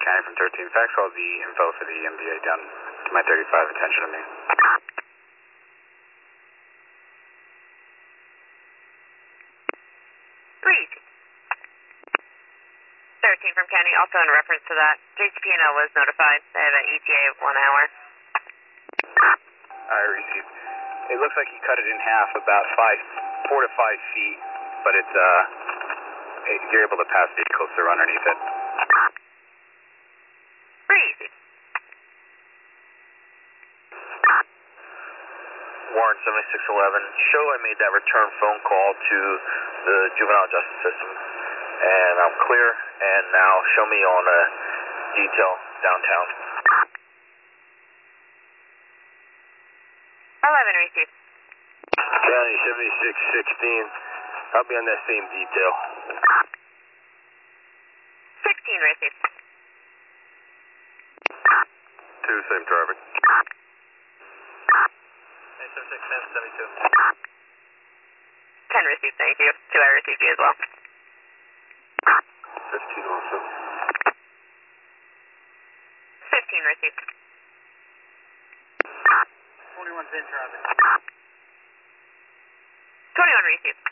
County from 13. Fax all the info for the MBA down to my 35. Attention to me. Please. 13 from County, also in reference to that, JCP&L was notified. They have an ETA of 1 hour. I received. It looks like he cut it in half, about 4 to 5 feet, but it's you're able to pass vehicles through underneath it. Breezy. Warren 7611. Show I made that return phone call to the juvenile justice system, and I'm clear. And now show me on a detail downtown. 11 received. County 7616. I'll be on that same detail. 16 received. 2, same traffic. 7610 72. 10 received, thank you. 2 I received you as well. 15 also. 15 received. 21 same traffic. 21 received.